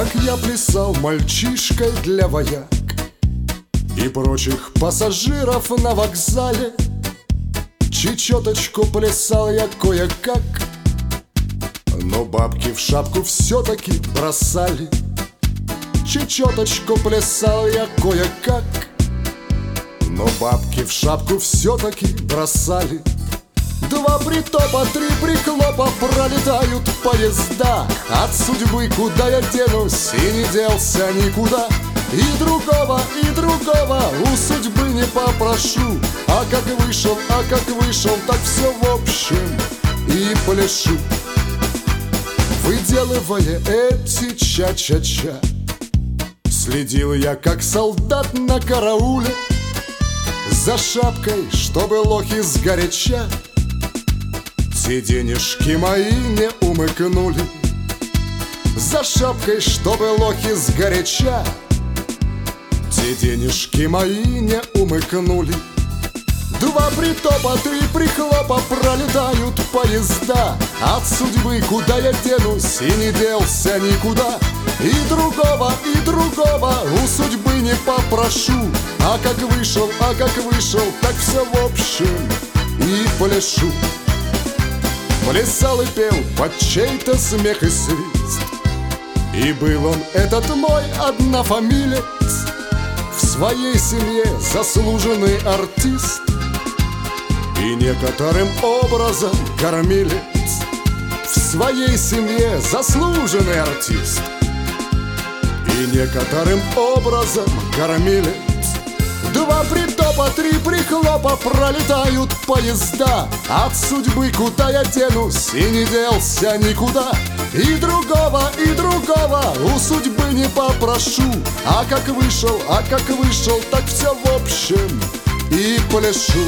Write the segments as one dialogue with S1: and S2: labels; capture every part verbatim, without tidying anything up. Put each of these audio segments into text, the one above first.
S1: Как я плясал мальчишкой для вояк и прочих пассажиров на вокзале. Чечеточку плясал я кое-как, но бабки в шапку все-таки бросали. Чечеточку плясал я кое-как, но бабки в шапку все-таки бросали. Два притопа, три приклопа, пролетают поезда. От судьбы куда я денусь, и не делся никуда. И другого, и другого у судьбы не попрошу. А как вышел, а как вышел, так все в общем и пляшу. Выделывая эти ча-ча-ча, следил я, как солдат на карауле, за шапкой, чтобы лохи сгоряча те денежки мои не умыкнули. За шапкой, чтобы лохи сгоряча те денежки мои не умыкнули. Два притопа, три прихлопа, пролетают поезда. От судьбы куда я денусь, и не делся никуда. И другого, и другого у судьбы не попрошу. А как вышел, а как вышел, так все в общем и пляшу. Плясал и пел под чей-то смех и свист, и был он, этот мой однофамилец, в своей семье заслуженный артист и некоторым образом кормилец. В своей семье заслуженный артист и некоторым образом кормилец. Два притопа, три прихлопа, пролетают поезда. От судьбы куда я денусь, и не делся никуда. И другого, и другого у судьбы не попрошу. А как вышел, а как вышел, так все в общем и пляшу.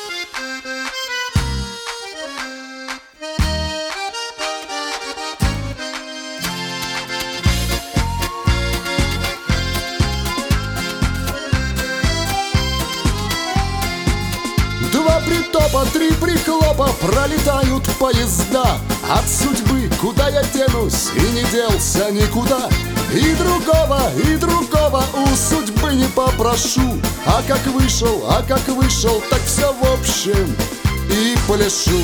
S1: Два притопа, три прихлопа, пролетают поезда. От судьбы куда я денусь, и не делся никуда. И другого, и другого у судьбы не попрошу. А как вышел, а как вышел, так все в общем и пляшу.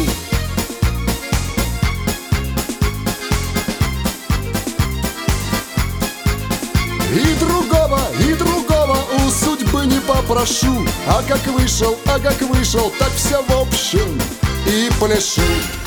S1: И другого, и другого у судьбы не попрошу. А как вышел, а как вышел, так все в общем и пляшу.